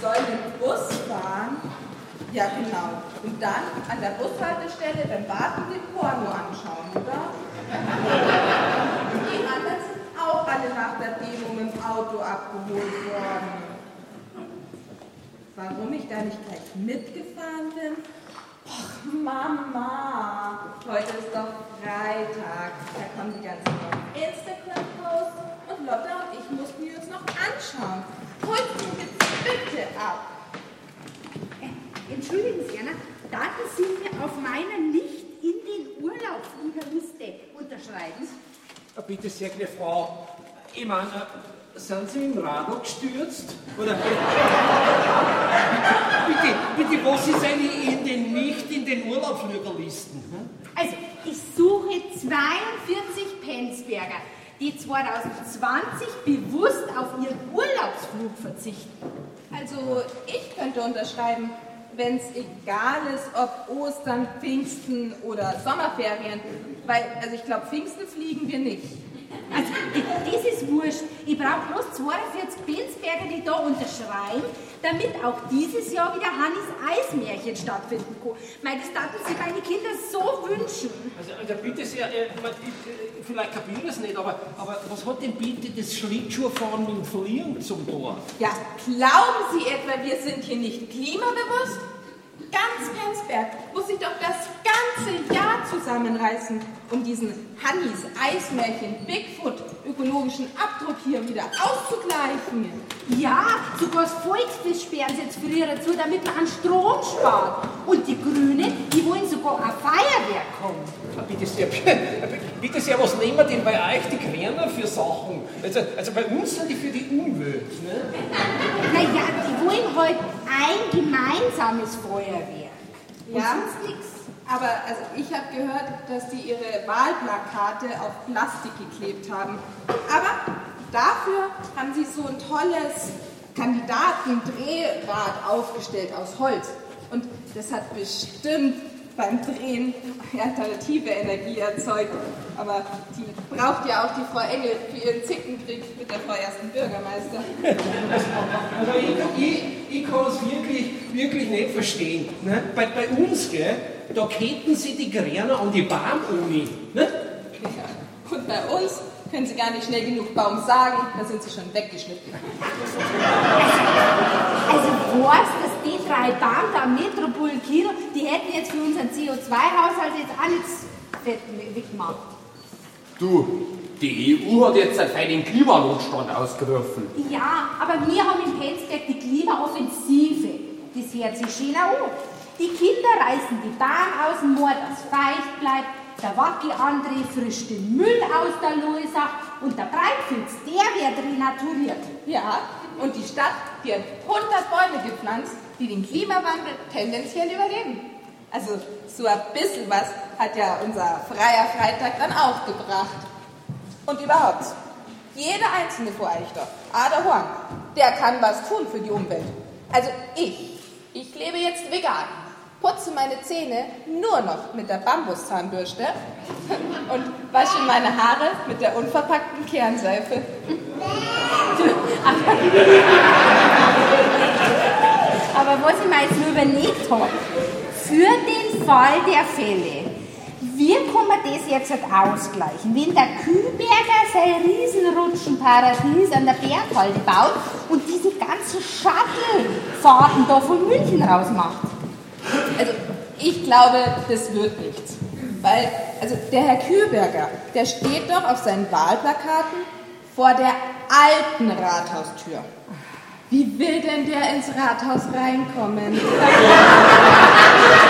sollen im Bus fahren? Ja, genau. Und dann an der Bushaltestelle beim Warten den Porno anschauen, oder? Die anderen sind auch alle nach der Demo mit dem Auto abgeholt worden. Warum ich da nicht gleich mitgefahren bin? Ach, Mama, heute ist doch Freitag. Da kommen die ganzen Instagram-Posts und Lotta und ich mussten die uns noch anschauen. Holt ihn jetzt bitte ab. Entschuldigen Sie, Anna, Daten Sie mir auf meiner nicht in den Urlaubsfliegerliste unterschreiben? Bitte sehr, gnädige Frau. Ich meine, sind Sie im Radl gestürzt? Oder bitte, was ist eigentlich in den nicht in den Urlaubsfliegerlisten? Also, ich suche 42 Penzberger, die 2020 bewusst auf ihren Urlaubsflug verzichten. Also, ich könnte unterschreiben, wenn es egal ist, ob Ostern, Pfingsten oder Sommerferien. Weil, also ich glaube, Pfingsten fliegen wir nicht. Also, das ist wurscht. Ich brauche bloß 42 Penzberger, die da unterschreiben, damit auch dieses Jahr wieder Hannis Eismärchen stattfinden kann. Das taten sich meine Kinder so wünschen. Also bitte sehr, vielleicht kapiere ich das nicht, aber was hat denn bitte das Schlittschuhfahren mit dem Fliegen zum Tor? Ja, glauben Sie etwa, wir sind hier nicht klimabewusst? Ganz Penzberg muss sich doch das ganze Jahr zusammenreißen, um diesen Hannis Eismärchen Bigfoot ökologischen Abdruck hier wieder auszugleichen. Ja, sogar das Volksfest sperren sie jetzt früher zu, damit man an Strom spart. Und die Grünen, die wollen sogar ein Feuerwerk haben. Bitte sehr, was nehmen wir denn bei euch die Grünen für Sachen? Also bei uns sind die für die Umwelt, ne? Naja, die wollen halt ein gemeinsames Feuerwerk. Und Ja, sonst nichts. aber also ich habe gehört, dass die ihre Wahlplakate auf Plastik geklebt haben. Aber dafür haben sie so ein tolles Kandidatendrehrad aufgestellt aus Holz. Und das hat bestimmt beim Drehen alternative Energie erzeugt. Aber die braucht ja auch die Frau Engel für ihren Zickenkrieg mit der Frau Ersten Bürgermeister. Also ich kann es wirklich nicht verstehen. Ne? Bei uns, gell, da ketten sie die Grünen an die Baumuni. Ne? Ja. Und bei uns können sie gar nicht schnell genug Baum sagen, da sind sie schon weggeschnitten. Also was, dass die 3 Beamte am Metropol-Kino, die hätten jetzt für unseren CO2-Haushalt jetzt auch nichts weggemacht. Du, die EU hat jetzt einen Klimanotstand ausgerufen. Ja, aber wir haben in Penzberg die Klimaoffensive. Das hört sich schön an. Die Kinder reißen die Bahn aus dem Moor, das feucht bleibt. Der Wacki André frischt den Müll aus der Loisach und der Breitfilz, der wird renaturiert. Ja, und die Stadt, die hat 100 Bäume gepflanzt, die den Klimawandel tendenziell überleben. Also so ein bisschen was hat ja unser freier Freitag dann auch gebracht. Und überhaupt, jeder Einzelne vor euch doch, Ada Horn, der kann was tun für die Umwelt. Also ich lebe jetzt vegan, putze meine Zähne nur noch mit der Bambuszahnbürste und wasche meine Haare mit der unverpackten Kernseife. Aber was ich mir jetzt nur überlegt habe, für den Fall der Fälle, wie kann man das jetzt halt ausgleichen? Wenn der Kühlberger sein Riesenrutschenparadies an der Berghalde baut und diese ganzen Shuttle-Fahrten da von München raus macht. Also ich glaube, das wird nichts. Weil, also der Herr Kühlberger, der steht doch auf seinen Wahlplakaten vor der alten Rathaustür. Wie will denn der ins Rathaus reinkommen?